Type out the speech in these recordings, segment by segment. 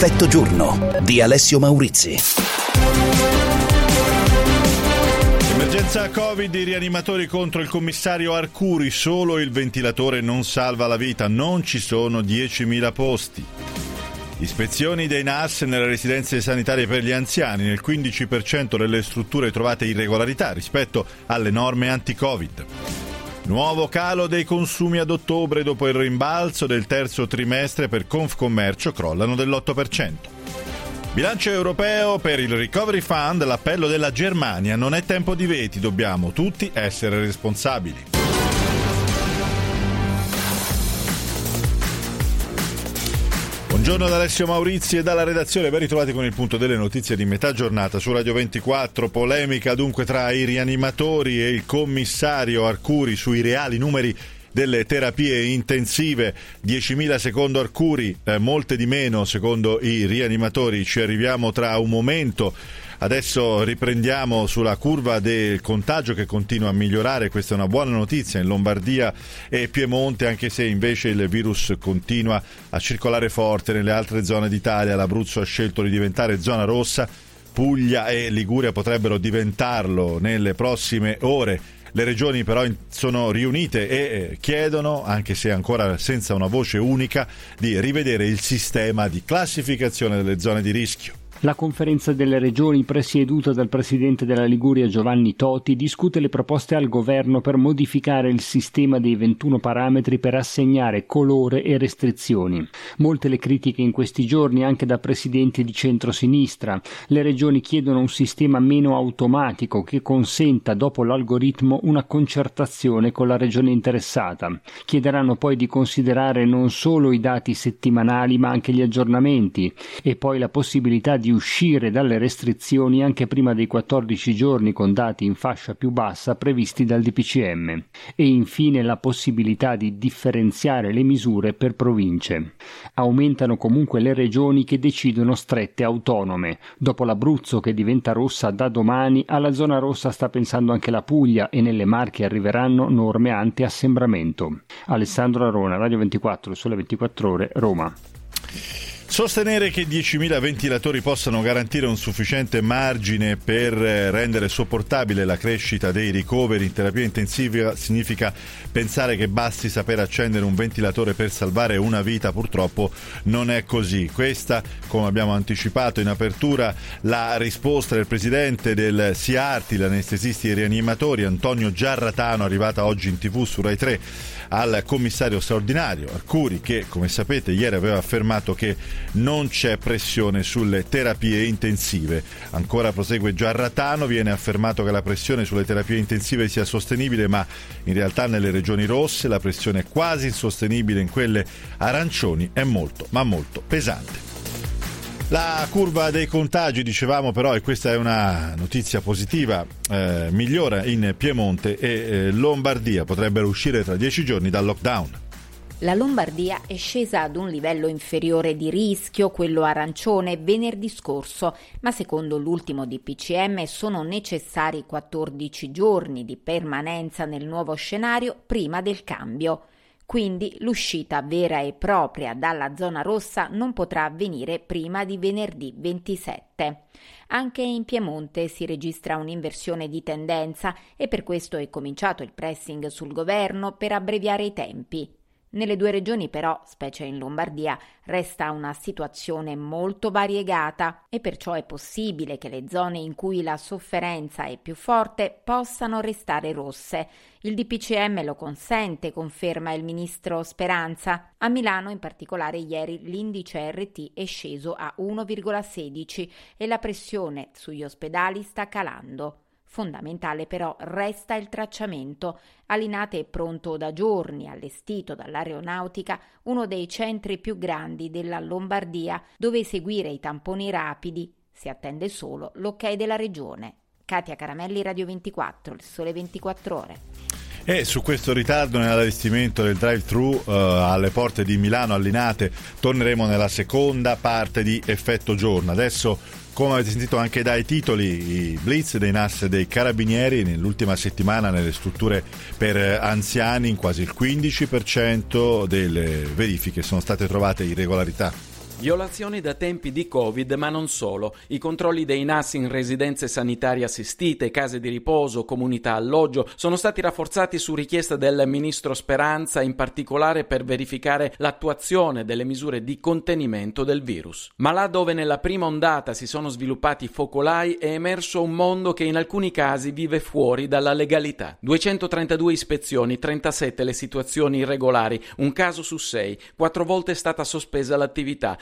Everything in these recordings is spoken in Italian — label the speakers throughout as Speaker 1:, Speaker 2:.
Speaker 1: Effetto giorno di Alessio Maurizi.
Speaker 2: Emergenza Covid, i rianimatori contro il commissario Arcuri, solo il ventilatore non salva la vita, non ci sono 10.000 posti. Ispezioni dei NAS nelle residenze sanitarie per gli anziani, nel 15% delle strutture trovate irregolarità rispetto alle norme anti-Covid. Nuovo calo dei consumi ad ottobre dopo il rimbalzo del terzo trimestre per Confcommercio, crollano dell'8%. Bilancio europeo per il Recovery Fund, l'appello della Germania: non è tempo di veti, dobbiamo tutti essere responsabili. Buongiorno da Alessio Maurizi e dalla redazione, ben ritrovati con il punto delle notizie di metà giornata su Radio 24. Polemica dunque tra i rianimatori e il commissario Arcuri sui reali numeri delle terapie intensive. 10.000 secondo Arcuri, molte di meno secondo i rianimatori. Ci arriviamo tra un momento. Adesso riprendiamo sulla curva del contagio che continua a migliorare, questa è una buona notizia in Lombardia e Piemonte, anche se invece il virus continua a circolare forte nelle altre zone d'Italia. L'Abruzzo ha scelto di diventare zona rossa, Puglia e Liguria potrebbero diventarlo nelle prossime ore. Le regioni però sono riunite e chiedono, anche se ancora senza una voce unica, di rivedere il sistema di classificazione delle zone di rischio.
Speaker 3: La conferenza delle regioni, presieduta dal presidente della Liguria Giovanni Toti, discute le proposte al governo per modificare il sistema dei 21 parametri per assegnare colore e restrizioni. Molte le critiche in questi giorni anche da presidenti di centrosinistra. Le regioni chiedono un sistema meno automatico che consenta dopo l'algoritmo una concertazione con la regione interessata. Chiederanno poi di considerare non solo i dati settimanali ma anche gli aggiornamenti e poi la possibilità di uscire dalle restrizioni anche prima dei 14 giorni con dati in fascia più bassa previsti dal DPCM e infine la possibilità di differenziare le misure per province. Aumentano comunque le regioni che decidono strette autonome. Dopo l'Abruzzo che diventa rossa da domani, alla zona rossa sta pensando anche la Puglia e nelle Marche arriveranno norme anti-assembramento. Alessandro Arona, Radio 24, Sole 24 Ore, Roma.
Speaker 2: Sostenere che 10.000 ventilatori possano garantire un sufficiente margine per rendere sopportabile la crescita dei ricoveri in terapia intensiva significa pensare che basti saper accendere un ventilatore per salvare una vita. Purtroppo non è così. Questa, come abbiamo anticipato in apertura, la risposta del presidente del SIARTI, l'anestesisti e rianimatori, Antonio Giarratano, arrivata oggi in TV su Rai 3, al commissario straordinario Arcuri, che, come sapete, ieri aveva affermato che non c'è pressione sulle terapie intensive. Ancora prosegue Giarratano, viene affermato che la pressione sulle terapie intensive sia sostenibile, ma in realtà nelle regioni rosse la pressione è quasi insostenibile, in quelle arancioni è molto, ma molto pesante. La curva dei contagi, dicevamo però, e questa è una notizia positiva, migliora in Piemonte e Lombardia potrebbero uscire tra 10 giorni dal lockdown.
Speaker 4: La Lombardia è scesa ad un livello inferiore di rischio, quello arancione, venerdì scorso, ma secondo l'ultimo DPCM sono necessari 14 giorni di permanenza nel nuovo scenario prima del cambio. Quindi l'uscita vera e propria dalla zona rossa non potrà avvenire prima di venerdì 27. Anche in Piemonte si registra un'inversione di tendenza e per questo è cominciato il pressing sul governo per abbreviare i tempi. Nelle due regioni però, specie in Lombardia, resta una situazione molto variegata e perciò è possibile che le zone in cui la sofferenza è più forte possano restare rosse. Il DPCM lo consente, conferma il ministro Speranza. A Milano in particolare ieri l'indice RT è sceso a 1,16 e la pressione sugli ospedali sta calando. Fondamentale però resta il tracciamento. A Linate è pronto da giorni, allestito dall'aeronautica, uno dei centri più grandi della Lombardia, dove eseguire i tamponi rapidi. Si attende solo l'ok della regione. Katia Caramelli, Radio 24, il Sole 24 Ore.
Speaker 2: E su questo ritardo nell'allestimento del drive-thru alle porte di Milano, a Linate, torneremo nella seconda parte di Effetto Giorno. Adesso, come avete sentito anche dai titoli, i blitz dei NAS e dei carabinieri nell'ultima settimana nelle strutture per anziani, in quasi il 15% delle verifiche sono state trovate irregolarità.
Speaker 5: Violazioni da tempi di Covid, ma non solo. I controlli dei NAS in residenze sanitarie assistite, case di riposo, comunità alloggio sono stati rafforzati su richiesta del ministro Speranza, in particolare per verificare l'attuazione delle misure di contenimento del virus. Ma là dove nella prima ondata si sono sviluppati focolai è emerso un mondo che in alcuni casi vive fuori dalla legalità. 232 ispezioni, 37 le situazioni irregolari, un caso su 6, 4 volte è stata sospesa l'attività.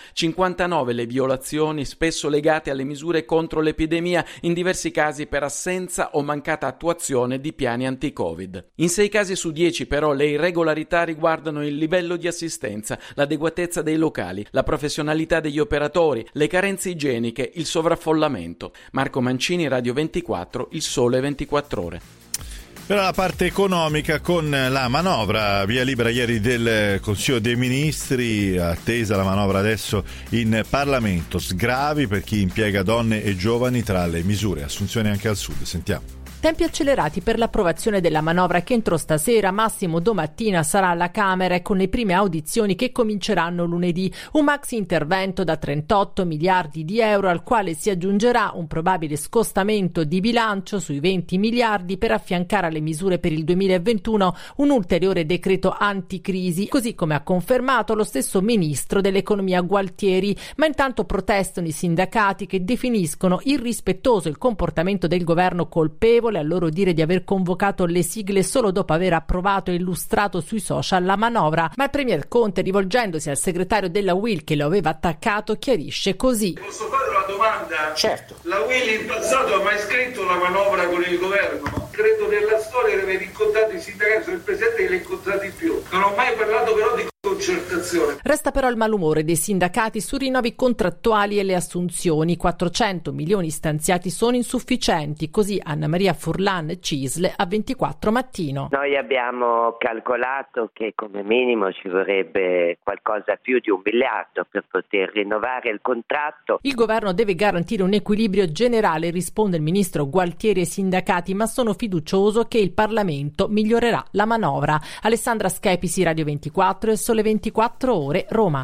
Speaker 5: 59 le violazioni, spesso legate alle misure contro l'epidemia, in diversi casi per assenza o mancata attuazione di piani anti-Covid. In 6 casi su 10 però le irregolarità riguardano il livello di assistenza, l'adeguatezza dei locali, la professionalità degli operatori, le carenze igieniche, il sovraffollamento. Marco Mancini, Radio 24, Il Sole 24 Ore.
Speaker 2: Per la parte economica, con la manovra via libera ieri del Consiglio dei Ministri, attesa la manovra adesso in Parlamento, sgravi per chi impiega donne e giovani tra le misure, assunzioni anche al sud. Sentiamo.
Speaker 6: Tempi accelerati per l'approvazione della manovra che entro stasera, massimo domattina, sarà alla Camera e con le prime audizioni che cominceranno lunedì. Un maxi intervento da 38 miliardi di euro al quale si aggiungerà un probabile scostamento di bilancio sui 20 miliardi per affiancare alle misure per il 2021 un ulteriore decreto anticrisi, così come ha confermato lo stesso ministro dell'economia Gualtieri. Ma intanto protestano i sindacati che definiscono irrispettoso il comportamento del governo colpevole, a loro dire di aver convocato le sigle solo dopo aver approvato e illustrato sui social la manovra. Ma il premier Conte, rivolgendosi al segretario della UIL che lo aveva attaccato, chiarisce così.
Speaker 7: Posso fare una domanda?
Speaker 6: Certo.
Speaker 7: La UIL in passato ha mai scritto la manovra con il governo? Credo nella storia di aver incontrato i sindacati, sono il presidente che li ha incontrati più. Non ho mai parlato però di concertazione.
Speaker 6: Resta però il malumore dei sindacati su rinnovi contrattuali e le assunzioni. 400 milioni stanziati sono insufficienti, così Anna Maria Furlan Cisle a 24 Mattino.
Speaker 8: Noi abbiamo calcolato che come minimo ci vorrebbe qualcosa più di 1 miliardo per poter rinnovare il contratto.
Speaker 6: Il governo deve garantire un equilibrio generale, risponde il ministro Gualtieri ai sindacati, ma sono fiducioso che il Parlamento migliorerà la manovra. Alessandra Schepisi, Radio 24 e Sole 24 Ore, Roma.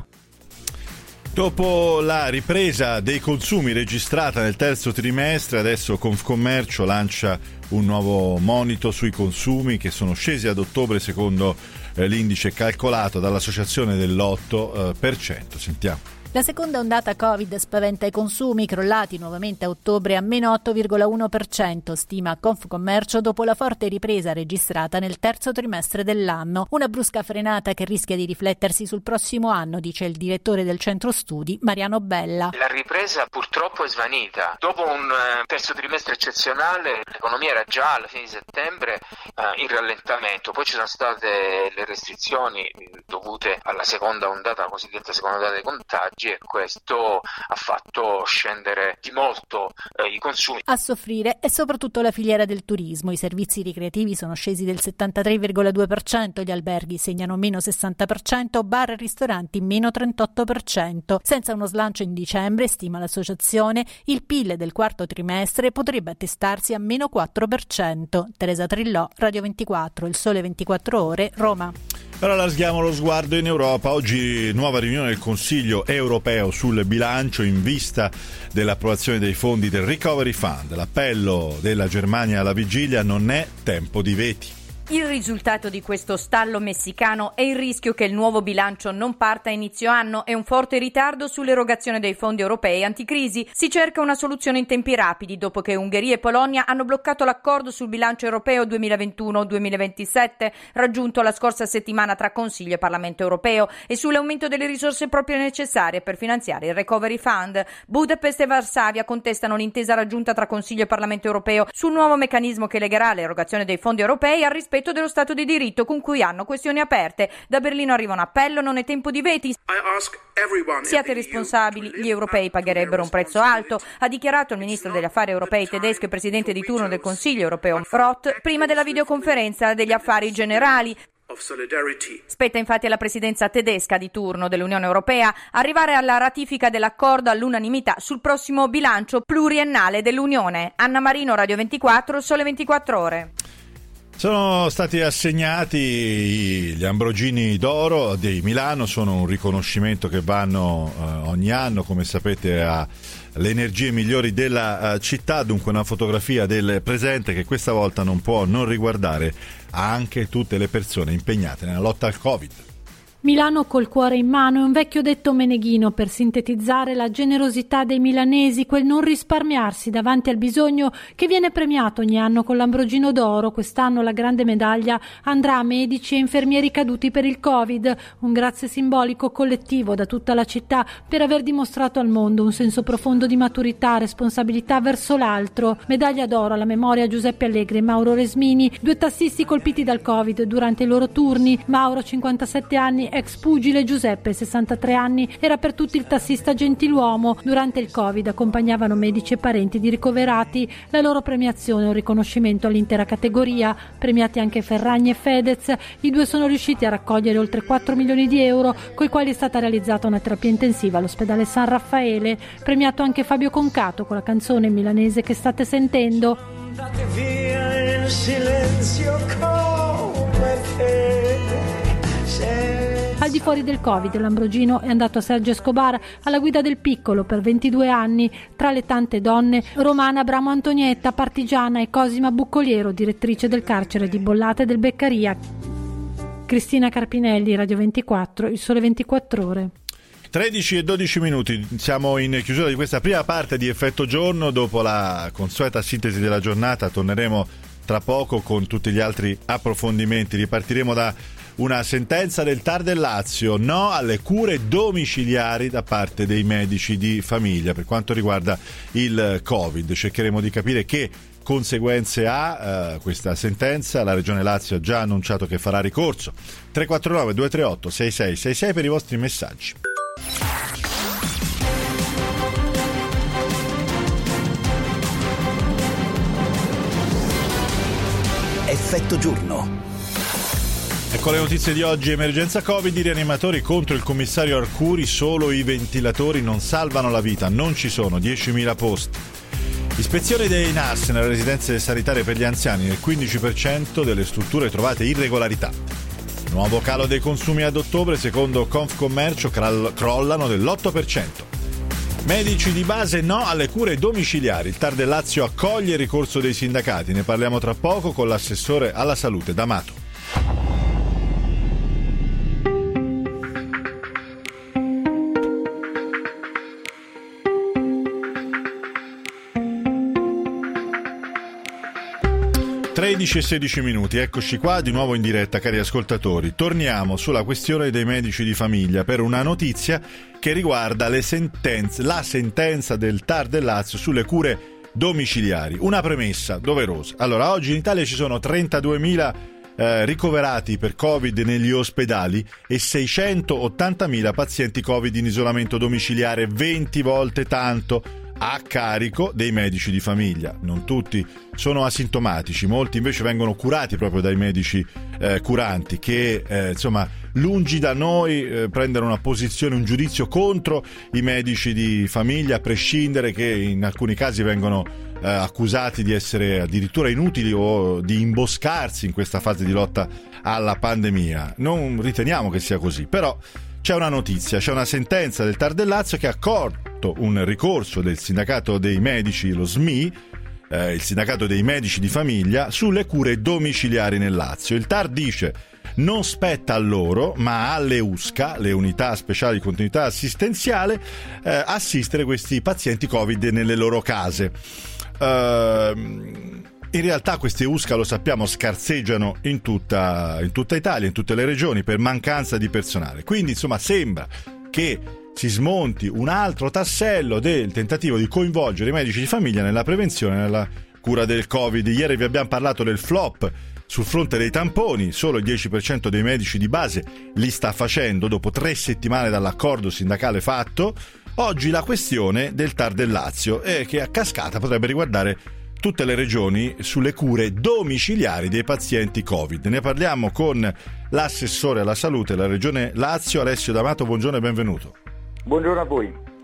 Speaker 2: Dopo la ripresa dei consumi registrata nel terzo trimestre, adesso Confcommercio lancia un nuovo monito sui consumi che sono scesi ad ottobre secondo l'indice calcolato dall'associazione dell'8%. Sentiamo.
Speaker 9: La seconda ondata Covid spaventa i consumi, crollati nuovamente a ottobre a meno 8,1%, stima Confcommercio dopo la forte ripresa registrata nel terzo trimestre dell'anno. Una brusca frenata che rischia di riflettersi sul prossimo anno, dice il direttore del centro studi Mariano Bella.
Speaker 10: La ripresa purtroppo è svanita. Dopo un terzo trimestre eccezionale, l'economia era già alla fine di settembre in rallentamento, poi ci sono state le restrizioni dovute alla seconda ondata, la cosiddetta seconda ondata dei contagi, e questo ha fatto scendere di molto i consumi.
Speaker 9: A soffrire è soprattutto la filiera del turismo. I servizi ricreativi sono scesi del 73,2%, gli alberghi segnano meno 60%, bar e ristoranti meno 38%. Senza uno slancio in dicembre, stima l'associazione, il PIL del quarto trimestre potrebbe attestarsi a meno 4%. Teresa Trillò, Radio 24, Il Sole 24 Ore, Roma.
Speaker 2: Allora allarghiamo lo sguardo in Europa. Oggi nuova riunione del Consiglio europeo sul bilancio in vista dell'approvazione dei fondi del Recovery Fund. L'appello della Germania alla vigilia: non è tempo di veti.
Speaker 11: Il risultato di questo stallo messicano è il rischio che il nuovo bilancio non parta a inizio anno e un forte ritardo sull'erogazione dei fondi europei anticrisi. Si cerca una soluzione in tempi rapidi dopo che Ungheria e Polonia hanno bloccato l'accordo sul bilancio europeo 2021-2027 raggiunto la scorsa settimana tra Consiglio e Parlamento europeo e sull'aumento delle risorse proprie necessarie per finanziare il Recovery Fund. Budapest e Varsavia contestano l'intesa raggiunta tra Consiglio e Parlamento europeo sul nuovo meccanismo che legherà l'erogazione dei fondi europei al rispetto dello Stato di diritto, con cui hanno questioni aperte. Da Berlino arriva un appello: non è tempo di veti. Siate responsabili, gli europei pagherebbero un prezzo alto, ha dichiarato il ministro degli affari europei tedesco e presidente di turno del Consiglio europeo Roth prima della videoconferenza degli affari generali. Spetta infatti alla presidenza tedesca di turno dell'Unione Europea arrivare alla ratifica dell'accordo all'unanimità sul prossimo bilancio pluriennale dell'Unione. Anna Marino, Radio 24, Sole 24 Ore.
Speaker 2: Sono stati assegnati gli Ambrogini d'Oro di Milano, sono un riconoscimento che vanno ogni anno, come sapete, alle energie migliori della città, dunque una fotografia del presente che questa volta non può non riguardare anche tutte le persone impegnate nella lotta al Covid.
Speaker 12: Milano col cuore in mano è un vecchio detto meneghino per sintetizzare la generosità dei milanesi, quel non risparmiarsi davanti al bisogno che viene premiato ogni anno con l'Ambrogino d'Oro. Quest'anno la grande medaglia andrà a medici e infermieri caduti per il Covid, un grazie simbolico collettivo da tutta la città per aver dimostrato al mondo un senso profondo di maturità, responsabilità verso l'altro. Medaglia d'oro alla memoria Giuseppe Allegri e Mauro Resmini, due tassisti colpiti dal Covid durante i loro turni. Mauro, 57 anni, ex pugile. Giuseppe, 63 anni, era per tutti il tassista gentiluomo. Durante il Covid accompagnavano medici e parenti di ricoverati. La loro premiazione è un riconoscimento all'intera categoria. Premiati anche Ferragni e Fedez. I due sono riusciti a raccogliere oltre 4 milioni di euro, coi quali è stata realizzata una terapia intensiva all'ospedale San Raffaele. Premiato anche Fabio Concato con la canzone milanese che state sentendo.
Speaker 13: Andate via in silenzio come te.
Speaker 12: Al di fuori del Covid, l'Ambrogino è andato a Sergio Escobar, alla guida del Piccolo per 22 anni. Tra le tante donne, Romana Abramo Antonietta, partigiana, e Cosima Buccoliero, direttrice del carcere di Bollate del Beccaria. Cristina Carpinelli, Radio 24, Il Sole 24 Ore.
Speaker 2: 13 e 12 minuti, siamo in chiusura di questa prima parte di Effetto Giorno. Dopo la consueta sintesi della giornata torneremo tra poco con tutti gli altri approfondimenti. Ripartiremo da una sentenza del TAR del Lazio, no alle cure domiciliari da parte dei medici di famiglia per quanto riguarda il Covid. Cercheremo di capire che conseguenze ha questa sentenza. La Regione Lazio ha già annunciato che farà ricorso. 349 238 6666 per i vostri messaggi.
Speaker 1: Effetto Giorno.
Speaker 2: Ecco le notizie di oggi. Emergenza Covid, i rianimatori contro il commissario Arcuri, solo i ventilatori non salvano la vita, non ci sono 10.000 posti. Ispezione dei NAS nelle residenze sanitarie per gli anziani, nel 15% delle strutture trovate irregolarità. Nuovo calo dei consumi ad ottobre, secondo Confcommercio crollano dell'8%. Medici di base no alle cure domiciliari, il TAR del Lazio accoglie il ricorso dei sindacati, ne parliamo tra poco con l'assessore alla salute D'Amato. e 16 minuti, eccoci qua di nuovo in diretta, cari ascoltatori. Torniamo sulla questione dei medici di famiglia per una notizia che riguarda la sentenza del TAR del Lazio sulle cure domiciliari. Una premessa doverosa. Allora, oggi in Italia ci sono 32.000 ricoverati per Covid negli ospedali e 680.000 pazienti Covid in isolamento domiciliare, 20 volte tanto a carico dei medici di famiglia. Non tutti sono asintomatici, molti invece vengono curati proprio dai medici curanti che insomma, lungi da noi prendere una posizione, un giudizio contro i medici di famiglia, a prescindere che in alcuni casi vengono accusati di essere addirittura inutili o di imboscarsi in questa fase di lotta alla pandemia. Non riteniamo che sia così, però c'è una notizia, c'è una sentenza del TAR del Lazio che ha accolto un ricorso del sindacato dei medici, lo SMI, il sindacato dei medici di famiglia, sulle cure domiciliari nel Lazio. Il TAR dice non spetta a loro, ma alle USCA, le unità speciali di continuità assistenziale, assistere questi pazienti Covid nelle loro case. In realtà queste USCA, lo sappiamo, scarseggiano in tutta Italia, in tutte le regioni, per mancanza di personale. Quindi insomma sembra che si smonti un altro tassello del tentativo di coinvolgere i medici di famiglia nella prevenzione e nella cura del Covid. Ieri vi abbiamo parlato del flop sul fronte dei tamponi, solo il 10% dei medici di base li sta facendo dopo 3 settimane dall'accordo sindacale fatto. Oggi la questione del TAR del Lazio è che a cascata potrebbe riguardare tutte le regioni sulle cure domiciliari dei pazienti Covid. Ne parliamo con l'assessore alla salute della regione Lazio, Alessio D'Amato. Buongiorno e benvenuto.
Speaker 14: Buongiorno a voi.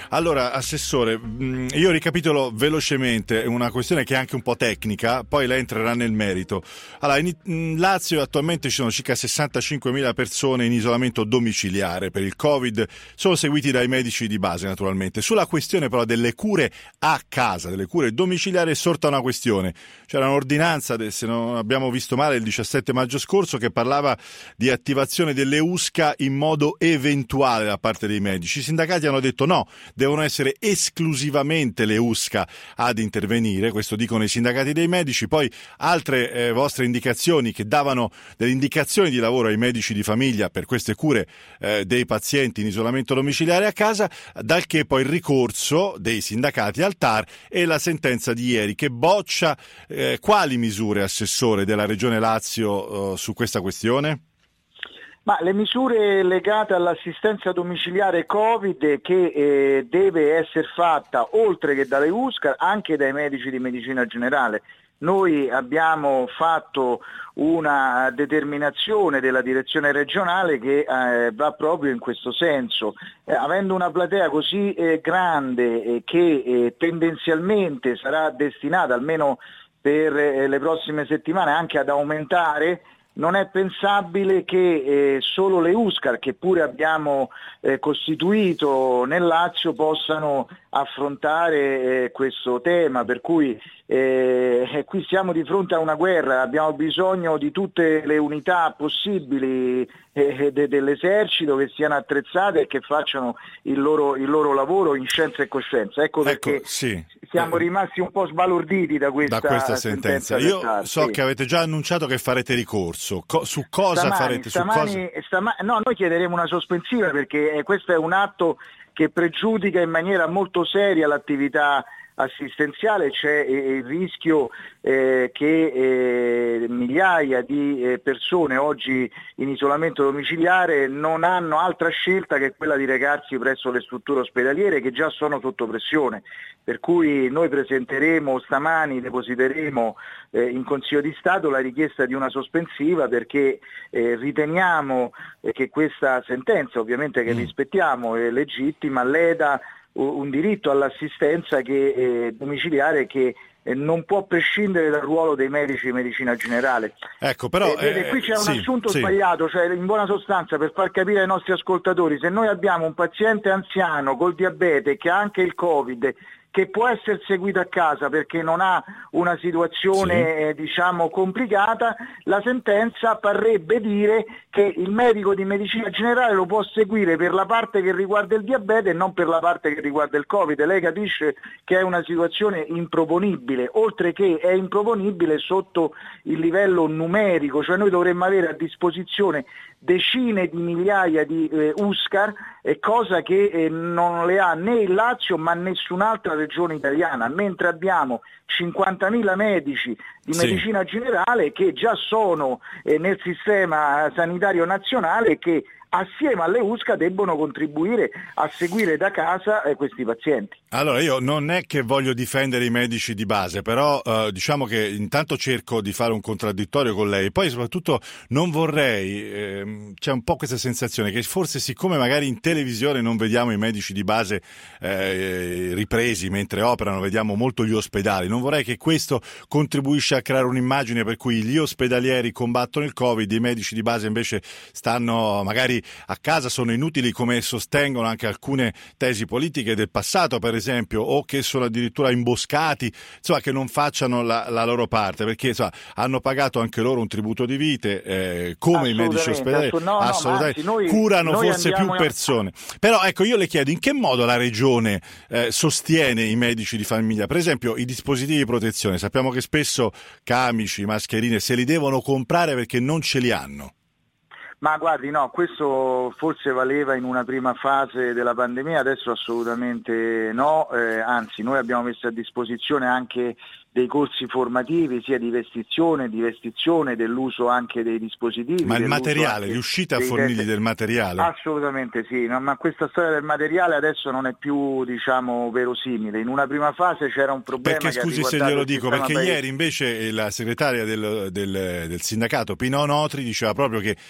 Speaker 2: Allora, Assessore, io ricapitolo velocemente una questione che è anche un po' tecnica, poi lei entrerà nel merito. Allora, in Lazio attualmente ci sono circa 65.000 persone in isolamento domiciliare per il Covid, sono seguiti dai medici di base naturalmente. Sulla questione però delle cure a casa, delle cure domiciliari, è sorta una questione. C'era un'ordinanza, se non abbiamo visto male, il 17 maggio scorso, che parlava di attivazione delle USCA in modo eventuale da parte dei medici. I sindacati hanno detto no, devono essere esclusivamente le USCA ad intervenire, questo dicono i sindacati dei medici. Poi altre vostre indicazioni che davano delle indicazioni di lavoro ai medici di famiglia per queste cure dei pazienti in isolamento domiciliare a casa, dal che poi il ricorso dei sindacati al TAR e la sentenza di ieri che boccia quali misure, Assessore, della Regione Lazio su questa questione?
Speaker 14: Ma le misure legate all'assistenza domiciliare Covid che deve essere fatta oltre che dalle USCA anche dai medici di medicina generale. Noi abbiamo fatto una determinazione della direzione regionale che va proprio in questo senso. Avendo una platea così grande che tendenzialmente sarà destinata almeno per le prossime settimane anche ad aumentare, non è pensabile che solo le USCAR, che pure abbiamo costituito nel Lazio, possano affrontare questo tema, per cui qui siamo di fronte a una guerra, abbiamo bisogno di tutte le unità possibili dell'esercito che siano attrezzate e che facciano il loro lavoro in scienza e coscienza. Ecco perché
Speaker 2: sì.
Speaker 14: Siamo rimasti un po' sbalorditi da questa sentenza.
Speaker 2: Io so che avete già annunciato che farete ricorso. Su cosa farete?
Speaker 14: No, noi chiederemo una sospensiva perché questo è un atto che pregiudica in maniera molto seria l'attività assistenziale. C'è il rischio che migliaia di persone oggi in isolamento domiciliare non hanno altra scelta che quella di recarsi presso le strutture ospedaliere che già sono sotto pressione, per cui noi presenteremo stamani, depositeremo in Consiglio di Stato la richiesta di una sospensiva perché riteniamo che questa sentenza, ovviamente che rispettiamo, è legittima, leda un diritto all'assistenza domiciliare che non può prescindere dal ruolo dei medici di medicina generale.
Speaker 2: Ecco, però
Speaker 14: qui c'è un assunto sbagliato, cioè in buona sostanza, per far capire ai nostri ascoltatori, se noi abbiamo un paziente anziano col diabete che ha anche il Covid, che può essere seguito a casa perché non ha una situazione complicata, la sentenza parrebbe dire che il medico di medicina generale lo può seguire per la parte che riguarda il diabete e non per la parte che riguarda il Covid. Lei capisce che è una situazione improponibile, oltre che è improponibile sotto il livello numerico, cioè noi dovremmo avere a disposizione decine di migliaia di USCAR, cosa che non le ha né il Lazio ma nessun'altra regione italiana, mentre abbiamo 50.000 medici di medicina generale che già sono nel sistema sanitario nazionale e che assieme alle USCA debbono contribuire a seguire da casa questi pazienti.
Speaker 2: Allora, io non è che voglio difendere i medici di base, però diciamo che intanto cerco di fare un contraddittorio con lei, poi soprattutto non vorrei, c'è un po' questa sensazione che forse siccome magari in televisione non vediamo i medici di base ripresi mentre operano, vediamo molto gli ospedali, non vorrei che questo contribuisca a creare un'immagine per cui gli ospedalieri combattono il Covid, i medici di base invece stanno magari a casa, sono inutili, come sostengono anche alcune tesi politiche del passato, per esempio, o che sono addirittura imboscati, insomma, che non facciano la loro parte, perché insomma, hanno pagato anche loro un tributo di vite, come i medici ospedalieri, assolutamente, curano forse più persone. Però ecco, io le chiedo in che modo la Regione sostiene i medici di famiglia, per esempio i dispositivi di protezione, sappiamo che spesso camici, mascherine se li devono comprare perché non ce li hanno.
Speaker 14: Ma guardi, no, questo forse valeva in una prima fase della pandemia, adesso assolutamente no, anzi noi abbiamo messo a disposizione anche dei corsi formativi sia di vestizione, dell'uso anche dei dispositivi.
Speaker 2: Ma il materiale, riuscite a fornirgli del materiale?
Speaker 14: Assolutamente sì, no, ma questa storia del materiale adesso non è più, diciamo, verosimile. In una prima fase c'era un problema.
Speaker 2: Perché scusi se glielo dico, perché ieri invece la segretaria del sindacato Pino Notri diceva proprio che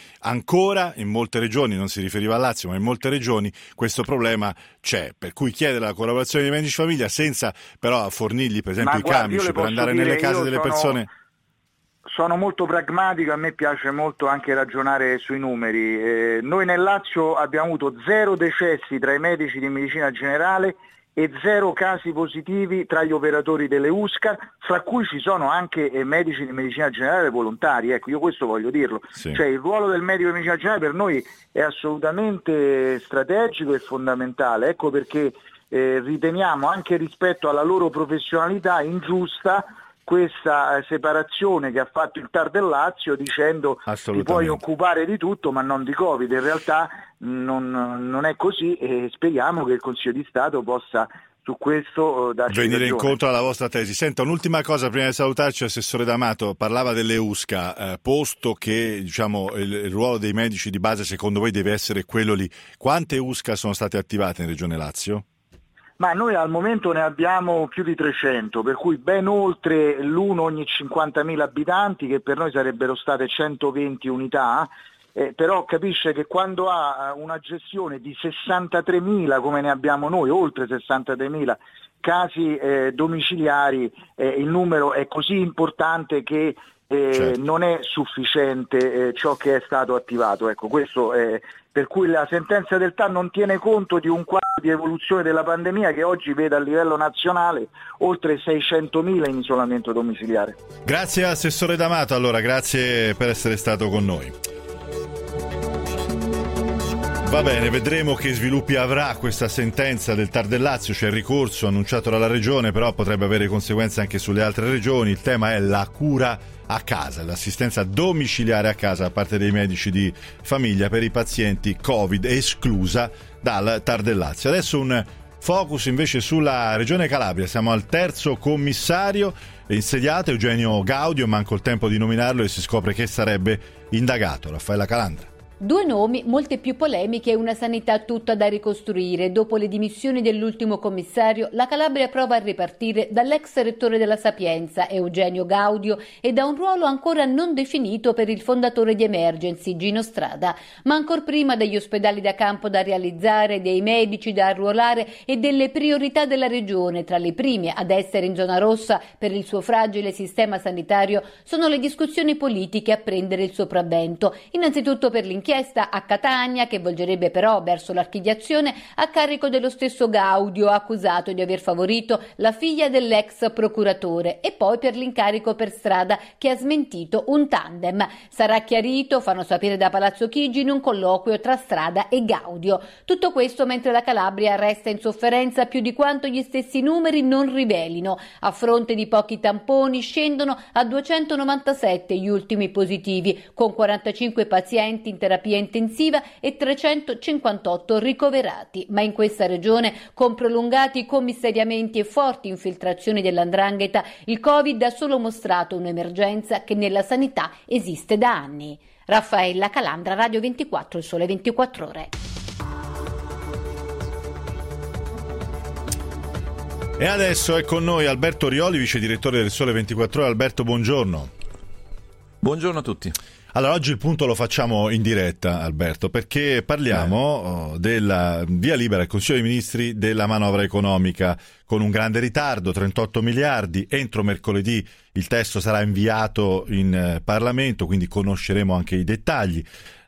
Speaker 2: ancora in molte regioni, non si riferiva al Lazio, ma in molte regioni questo problema c'è, per cui chiedere la collaborazione dei medici famiglia senza però fornirgli per esempio i camici per andare nelle case delle persone.
Speaker 14: Sono molto pragmatico, a me piace molto anche ragionare sui numeri. Noi nel Lazio abbiamo avuto 0 decessi tra i medici di medicina generale e 0 casi positivi tra gli operatori delle USCA, fra cui ci sono anche medici di medicina generale volontari. Ecco, io questo voglio dirlo.
Speaker 2: Sì.
Speaker 14: Cioè il ruolo del medico di medicina generale per noi è assolutamente strategico e fondamentale. Ecco perché riteniamo, anche rispetto alla loro professionalità, ingiusta questa separazione che ha fatto il TAR del Lazio dicendo ti puoi occupare di tutto ma non di Covid. In realtà non è così e speriamo che il Consiglio di Stato possa su questo darci
Speaker 2: venire
Speaker 14: ragione.
Speaker 2: incontro alla vostra tesi. Senta, un'ultima cosa prima di salutarci, Assessore D'Amato parlava delle USCA, posto che diciamo il ruolo dei medici di base secondo voi deve essere quello lì, quante USCA sono state attivate in Regione Lazio?
Speaker 14: Ma noi al momento ne abbiamo più di 300, per cui ben oltre l'uno ogni 50.000 abitanti, che per noi sarebbero state 120 unità, però capisce che quando ha una gestione di 63.000 come ne abbiamo noi, oltre 63.000 casi domiciliari, il numero è così importante che certo, non è sufficiente ciò che è stato attivato. Ecco, questo è per cui la sentenza del TAR non tiene conto di un quadro di evoluzione della pandemia che oggi vede a livello nazionale oltre 600.000 in isolamento domiciliare.
Speaker 2: Grazie Assessore D'Amato, allora grazie per essere stato con noi. Va bene, vedremo che sviluppi avrà questa sentenza del TAR del Lazio, c'è il ricorso annunciato dalla Regione, però potrebbe avere conseguenze anche sulle altre regioni. Il tema è la cura a casa, l'assistenza domiciliare a casa da parte dei medici di famiglia per i pazienti Covid esclusa dal TAR del Lazio. Adesso un focus invece sulla Regione Calabria, siamo al terzo commissario insediato, Eugenio Gaudio, manco il tempo di nominarlo e si scopre che sarebbe indagato. Raffaella Calandra.
Speaker 15: 2 nomi, molte più polemiche e una sanità tutta da ricostruire. Dopo le dimissioni dell'ultimo commissario, la Calabria prova a ripartire dall'ex rettore della Sapienza, Eugenio Gaudio, e da un ruolo ancora non definito per il fondatore di Emergency, Gino Strada, ma ancor prima degli ospedali da campo da realizzare, dei medici da arruolare e delle priorità della regione. Tra le prime ad essere in zona rossa per il suo fragile sistema sanitario sono le discussioni politiche a prendere il sopravvento, innanzitutto per l'inchiesta a Catania, che volgerebbe però verso l'archiviazione a carico dello stesso Gaudio, accusato di aver favorito la figlia dell'ex procuratore, e poi per l'incarico per Strada, che ha smentito un tandem. Sarà chiarito, fanno sapere da Palazzo Chigi, in un colloquio tra Strada e Gaudio. Tutto questo mentre la Calabria resta in sofferenza più di quanto gli stessi numeri non rivelino. A fronte di pochi tamponi scendono a 297 gli ultimi positivi, con 45 pazienti in terapia intensiva e 358 ricoverati, ma in questa regione, con prolungati commissariamenti e forti infiltrazioni dell''ndrangheta, il Covid ha solo mostrato un'emergenza che nella sanità esiste da anni. Raffaella Calandra, Radio 24, Il Sole 24 Ore.
Speaker 2: E adesso è con noi Alberto Rioli, vice direttore del Sole 24 Ore. Alberto, buongiorno.
Speaker 16: Buongiorno a tutti.
Speaker 2: Allora, oggi il punto lo facciamo in diretta, Alberto, perché parliamo della via libera al Consiglio dei Ministri della manovra economica con un grande ritardo, 38 miliardi. Entro mercoledì il testo sarà inviato in Parlamento, quindi conosceremo anche i dettagli.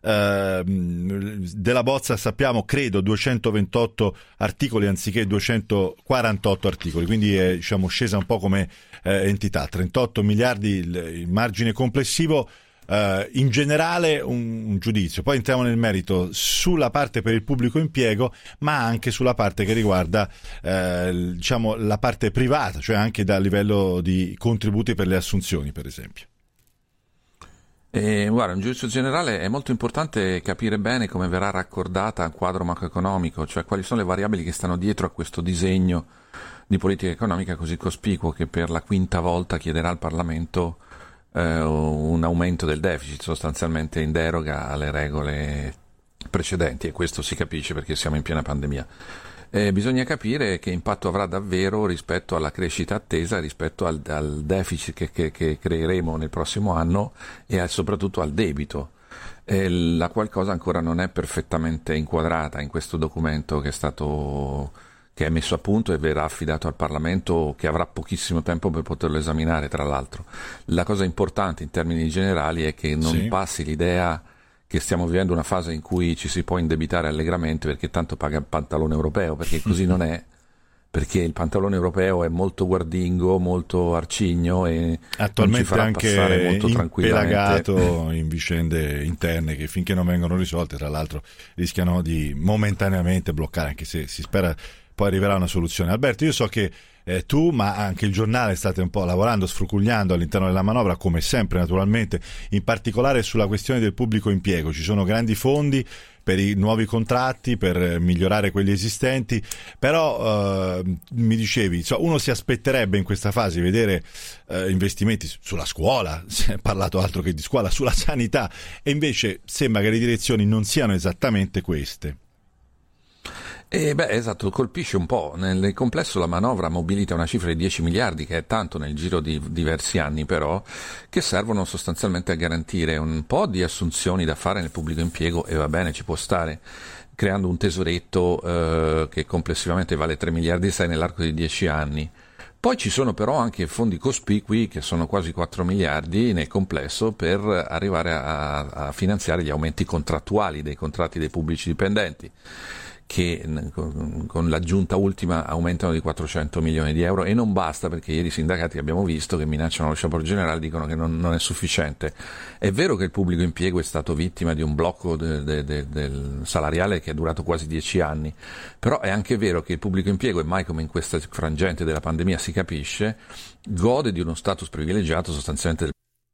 Speaker 2: Della bozza sappiamo, credo, 228 articoli anziché 248 articoli, quindi è scesa un po' come entità. 38 miliardi il margine complessivo. In generale un giudizio, poi entriamo nel merito sulla parte per il pubblico impiego, ma anche sulla parte che riguarda la parte privata, cioè anche dal livello di contributi per le assunzioni, per esempio.
Speaker 16: Guarda, in giudizio generale è molto importante capire bene come verrà raccordata il quadro macroeconomico, cioè quali sono le variabili che stanno dietro a questo disegno di politica economica così cospicuo che per la quinta volta chiederà al Parlamento un aumento del deficit, sostanzialmente in deroga alle regole precedenti, e questo si capisce perché siamo in piena pandemia. Bisogna capire che impatto avrà davvero rispetto alla crescita attesa, rispetto al deficit che creeremo nel prossimo anno e soprattutto al debito. la qual cosa ancora non è perfettamente inquadrata in questo documento che è messo a punto e verrà affidato al Parlamento, che avrà pochissimo tempo per poterlo esaminare, tra l'altro. La cosa importante in termini generali è che non passi l'idea che stiamo vivendo una fase in cui ci si può indebitare allegramente perché tanto paga il pantalone europeo, perché così non è, perché il pantalone europeo è molto guardingo, molto arcigno e
Speaker 2: attualmente
Speaker 16: non ci farà passare molto tranquillamente.
Speaker 2: Impelagato in vicende interne che finché non vengono risolte, tra l'altro, rischiano di momentaneamente bloccare, anche se si spera poi arriverà una soluzione. Alberto, io so che tu, ma anche il giornale, state un po' lavorando, sfrucugliando all'interno della manovra, come sempre naturalmente, in particolare sulla questione del pubblico impiego. Ci sono grandi fondi per i nuovi contratti, per migliorare quelli esistenti, però mi dicevi, uno si aspetterebbe in questa fase di vedere investimenti sulla scuola, si è parlato altro che di scuola, sulla sanità, e invece sembra che le direzioni non siano esattamente queste.
Speaker 16: Esatto, colpisce un po'. Nel complesso la manovra mobilita una cifra di 10 miliardi, che è tanto nel giro di diversi anni, però, che servono sostanzialmente a garantire un po' di assunzioni da fare nel pubblico impiego, e va bene, ci può stare, creando un tesoretto che complessivamente vale 3 miliardi e 6 nell'arco di 10 anni. Poi ci sono però anche fondi cospicui, che sono quasi 4 miliardi nel complesso, per arrivare a finanziare gli aumenti contrattuali dei contratti dei pubblici dipendenti, che con l'aggiunta ultima aumentano di 400 milioni di euro, e non basta, perché ieri i sindacati abbiamo visto che minacciano lo sciopero generale, dicono che non è sufficiente. È vero che il pubblico impiego è stato vittima di un blocco del salariale che è durato quasi 10 anni, però è anche vero che il pubblico impiego, e mai come in questa frangente della pandemia si capisce, gode di uno status privilegiato sostanzialmente.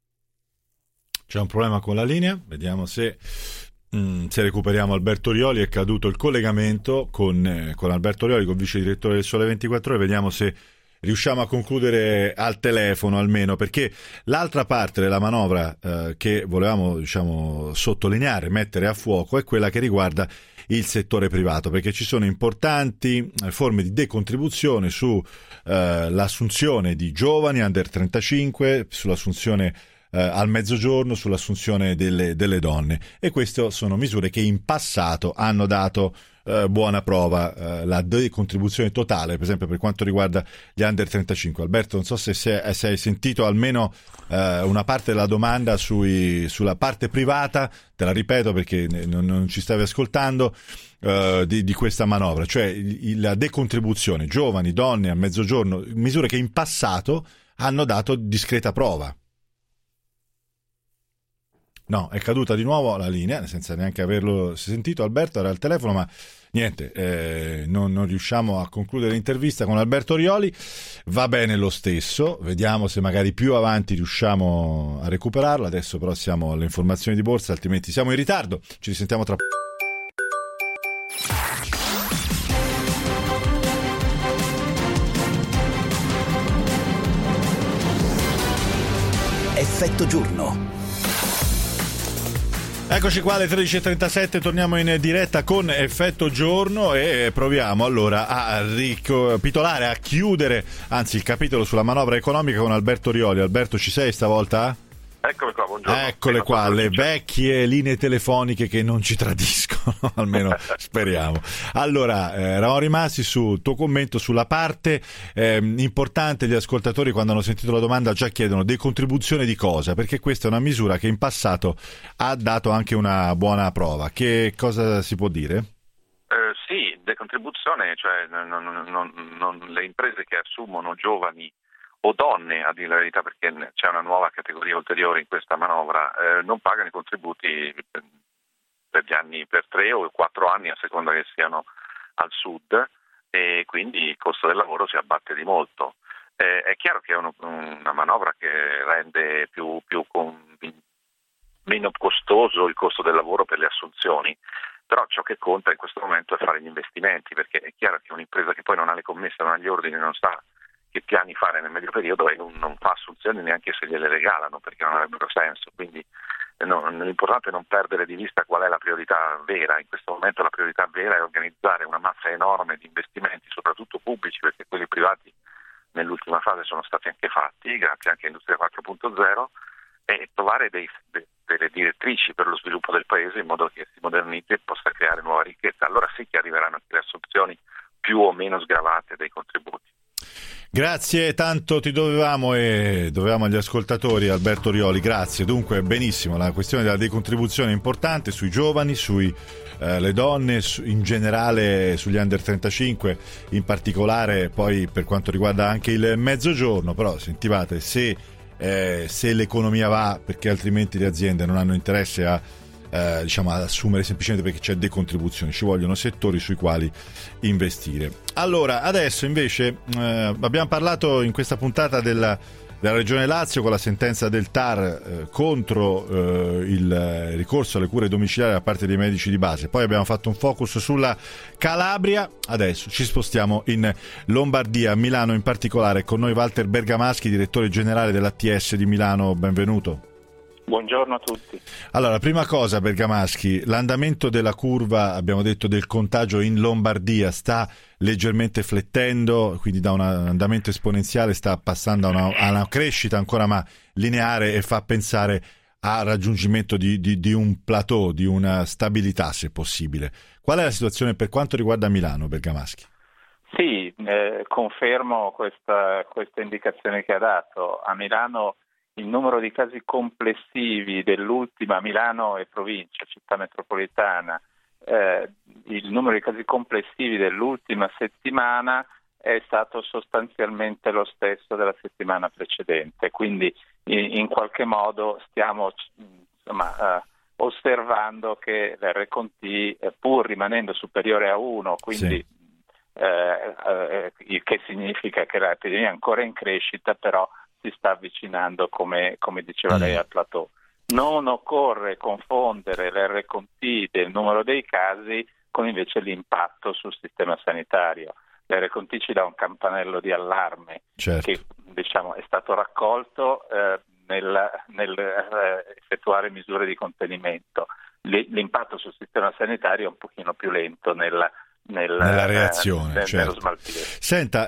Speaker 2: C'è un problema con la linea, vediamo se recuperiamo Alberto Rioli. È caduto il collegamento con Alberto Rioli, con vice direttore del Sole 24 Ore. Vediamo se riusciamo a concludere al telefono almeno, perché l'altra parte della manovra che volevamo sottolineare, mettere a fuoco, è quella che riguarda il settore privato, perché ci sono importanti forme di decontribuzione su l'assunzione di giovani under 35, sull'assunzione al mezzogiorno, sull'assunzione delle donne, e queste sono misure che in passato hanno dato buona prova. La decontribuzione totale, per esempio, per quanto riguarda gli under 35. Alberto, non so se hai sentito almeno una parte della domanda sulla parte privata, te la ripeto perché non ci stavi ascoltando, di questa manovra, cioè la decontribuzione giovani, donne, a mezzogiorno, misure che in passato hanno dato discreta prova. No, è caduta di nuovo la linea, senza neanche averlo sentito. Alberto era al telefono, ma niente, non riusciamo a concludere l'intervista con Alberto Rioli. Va bene lo stesso, vediamo se magari più avanti riusciamo a recuperarlo. Adesso però siamo alle informazioni di borsa, altrimenti siamo in ritardo. Ci risentiamo tra poco.
Speaker 1: Effetto giorno.
Speaker 2: Eccoci qua alle 13.37, torniamo in diretta con Effetto Giorno e proviamo allora a ricapitolare, a chiudere anzi il capitolo sulla manovra economica con Alberto Rioli. Alberto, ci sei stavolta?
Speaker 17: Eccomi qua, buongiorno.
Speaker 2: Eccole qua, le vecchie linee telefoniche che non ci tradiscono, almeno speriamo. Allora, eravamo rimasti sul tuo commento sulla parte importante. Gli ascoltatori, quando hanno sentito la domanda, già chiedono decontribuzione di cosa, perché questa è una misura che in passato ha dato anche una buona prova. Che cosa si può dire?
Speaker 17: Sì, decontribuzione, cioè non le imprese che assumono giovani o donne, a dire la verità, perché c'è una nuova categoria ulteriore in questa manovra, non pagano i contributi per gli anni, per 3 o 4 anni a seconda che siano al sud, e quindi il costo del lavoro si abbatte di molto. È chiaro che è una manovra che rende meno costoso il costo del lavoro per le assunzioni, però ciò che conta in questo momento è fare gli investimenti, perché è chiaro che un'impresa che poi non ha le commesse, non ha gli ordini, non sa che piani fare nel medio periodo e non fa assunzioni neanche se gliele regalano, perché non avrebbero senso. Quindi l'importante è non perdere di vista qual è la priorità vera. In questo momento la priorità vera è organizzare una massa enorme di investimenti, soprattutto pubblici, perché quelli privati nell'ultima fase sono stati anche fatti, grazie anche a Industria 4.0, e trovare delle direttrici per lo sviluppo del paese in modo che si modernizzi e possa creare nuova ricchezza. Allora sì che arriveranno anche le assunzioni più o meno sgravate dai contributi.
Speaker 2: Grazie, tanto ti dovevamo e dovevamo agli ascoltatori, Alberto Rioli, grazie. Dunque, benissimo, la questione della decontribuzione è importante sui giovani, sui le donne, in generale sugli under 35, in particolare poi per quanto riguarda anche il mezzogiorno, però sentivate, se l'economia va, perché altrimenti le aziende non hanno interesse a ad assumere semplicemente perché c'è decontribuzione, ci vogliono settori sui quali investire. Allora, adesso invece abbiamo parlato in questa puntata della Regione Lazio con la sentenza del TAR contro il ricorso alle cure domiciliari da parte dei medici di base, poi abbiamo fatto un focus sulla Calabria, adesso ci spostiamo in Lombardia, a Milano in particolare. Con noi Walter Bergamaschi, direttore generale dell'ATS di Milano, benvenuto.
Speaker 18: Buongiorno a tutti.
Speaker 2: Allora, prima cosa, Bergamaschi, l'andamento della curva, abbiamo detto, del contagio in Lombardia sta leggermente flettendo, quindi da un andamento esponenziale sta passando a una crescita ancora ma lineare, e fa pensare a raggiungimento di un plateau, di una stabilità se possibile. Qual è la situazione per quanto riguarda Milano, Bergamaschi?
Speaker 18: Sì, confermo questa indicazione che ha dato. A Milano il numero di casi complessivi dell'ultima, Milano e provincia, città metropolitana, il numero di casi complessivi dell'ultima settimana è stato sostanzialmente lo stesso della settimana precedente, quindi in qualche modo stiamo osservando che l'RConT, pur rimanendo superiore a 1, quindi
Speaker 2: sì.
Speaker 18: Che significa che l'epidemia è ancora in crescita, però si sta avvicinando, come diceva lei, al plateau. Non occorre confondere l'RConT del numero dei casi con invece l'impatto sul sistema sanitario. L'RConT ci dà un campanello di allarme,
Speaker 2: certo,
Speaker 18: che è stato raccolto nel effettuare misure di contenimento. L'impatto sul sistema sanitario è un pochino più lento nella
Speaker 2: reazione, certo.
Speaker 18: Nello smaltire.
Speaker 2: Senta,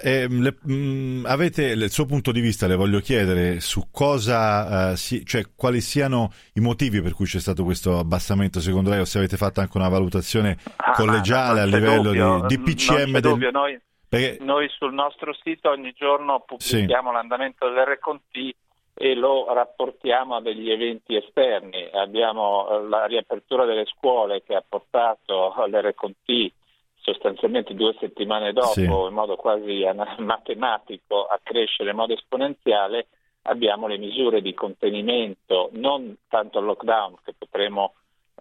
Speaker 2: avete il suo punto di vista, le voglio chiedere su cosa quali siano i motivi per cui c'è stato questo abbassamento secondo lei, o se avete fatto anche una valutazione collegiale a livello di DPCM
Speaker 18: Noi sul nostro sito ogni giorno pubblichiamo l'andamento dell'RConT e lo rapportiamo a degli eventi esterni. Abbiamo la riapertura delle scuole che ha portato all'RConT sostanzialmente 2 settimane dopo, in modo quasi matematico, a crescere in modo esponenziale. Abbiamo le misure di contenimento, non tanto il lockdown, che potremo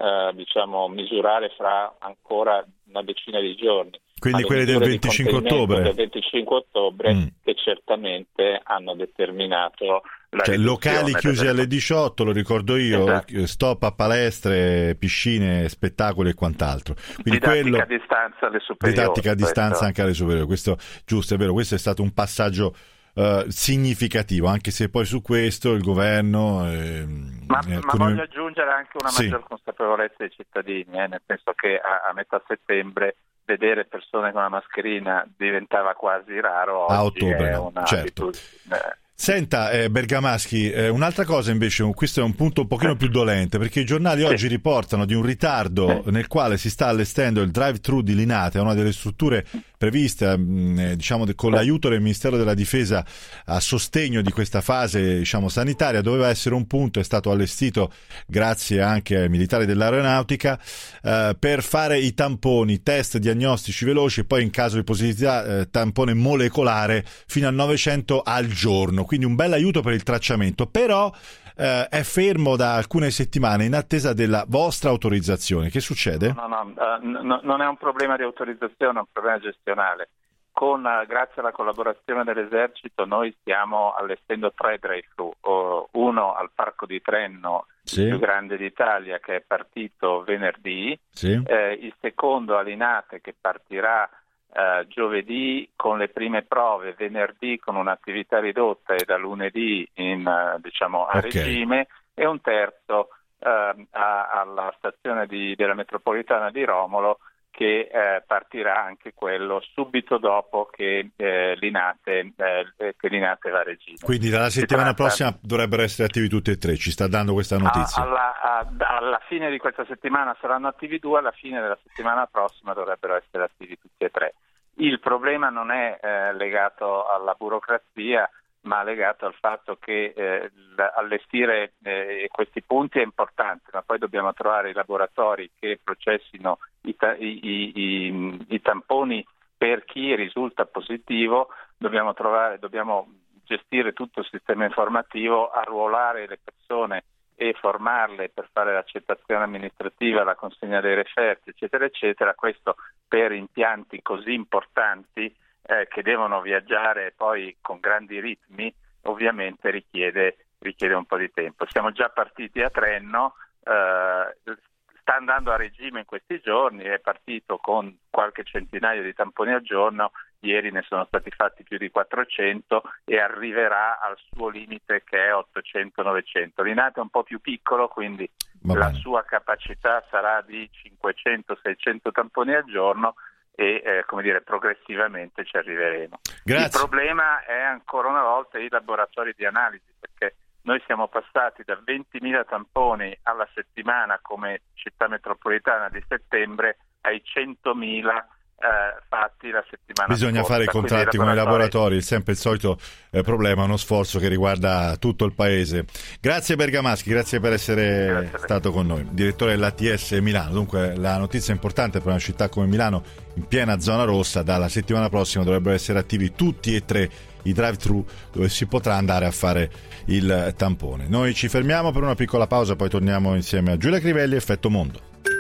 Speaker 18: misurare fra ancora una decina di giorni.
Speaker 2: Quindi quelle del 25 ottobre.
Speaker 18: Del 25 ottobre che certamente hanno determinato la
Speaker 2: locali chiusi alle 18, lo ricordo io, esatto. Stop a palestre, piscine, spettacoli e quant'altro. Quindi
Speaker 18: didattica a distanza alle superiori.
Speaker 2: Didattica a distanza anche alle superiori, questo giusto, è vero, questo è stato un passaggio significativo, anche se poi su questo il governo
Speaker 18: ma voglio aggiungere anche una maggior consapevolezza dei cittadini, nel senso che a metà settembre vedere persone con la mascherina diventava quasi raro.
Speaker 2: A ottobre, certo. Senta, Bergamaschi, un'altra cosa invece, questo è un punto un pochino più dolente, perché i giornali oggi riportano di un ritardo nel quale si sta allestendo il drive-thru di Linate, una delle strutture previste con l'aiuto del Ministero della Difesa a sostegno di questa fase sanitaria. Doveva essere un punto, è stato allestito grazie anche ai militari dell'aeronautica per fare i tamponi, test diagnostici veloci e poi in caso di positività tampone molecolare fino a 900 al giorno, quindi un bel aiuto per il tracciamento, però è fermo da alcune settimane in attesa della vostra autorizzazione. Che succede?
Speaker 18: No, non è un problema di autorizzazione, è un problema gestionale. Grazie alla collaborazione dell'Esercito noi stiamo allestendo 3 drive-thru, uno al Parco di Trenno, il più grande d'Italia, che è partito venerdì, il secondo a Linate che partirà giovedì con le prime prove, venerdì con un'attività ridotta e da lunedì a regime, e un terzo alla stazione della metropolitana di Romolo che partirà anche quello subito dopo che l'Inate va a regime.
Speaker 2: Quindi dalla settimana prossima dovrebbero essere attivi tutti e tre, ci sta dando questa notizia?
Speaker 18: Alla fine di questa settimana saranno attivi 2, alla fine della settimana prossima dovrebbero essere attivi tutti e 3. Il problema non è legato alla burocrazia, ma legato al fatto che allestire questi punti è importante, ma poi dobbiamo trovare i laboratori che processino i tamponi per chi risulta positivo, dobbiamo gestire tutto il sistema informativo, arruolare le persone e formarle per fare l'accettazione amministrativa, la consegna dei referti, eccetera, eccetera. Questo per impianti così importanti che devono viaggiare poi con grandi ritmi, ovviamente richiede un po' di tempo. Siamo già partiti a Trenno, sta andando a regime in questi giorni, è partito con qualche centinaio di tamponi al giorno, ieri ne sono stati fatti più di 400 e arriverà al suo limite che è 800-900. L'Inate è un po' più piccolo, quindi la sua capacità sarà di 500-600 tamponi al giorno, e progressivamente ci arriveremo.
Speaker 2: Grazie.
Speaker 18: Il problema è ancora una volta i laboratori di analisi, perché noi siamo passati da 20.000 tamponi alla settimana come città metropolitana di settembre ai 100.000 fatti la settimana
Speaker 2: Bisogna
Speaker 18: scorsa.
Speaker 2: fare i contratti con i laboratori, sempre il solito problema, uno sforzo che riguarda tutto il paese. Grazie Bergamaschi, grazie per essere stato con noi, direttore dell'ATS Milano. Dunque la notizia è importante per una città come Milano in piena zona rossa, dalla settimana prossima dovrebbero essere attivi tutti e tre i drive-thru dove si potrà andare a fare il tampone. Noi ci fermiamo per una piccola pausa, poi torniamo insieme a Giulia Crivelli, Effetto Mondo.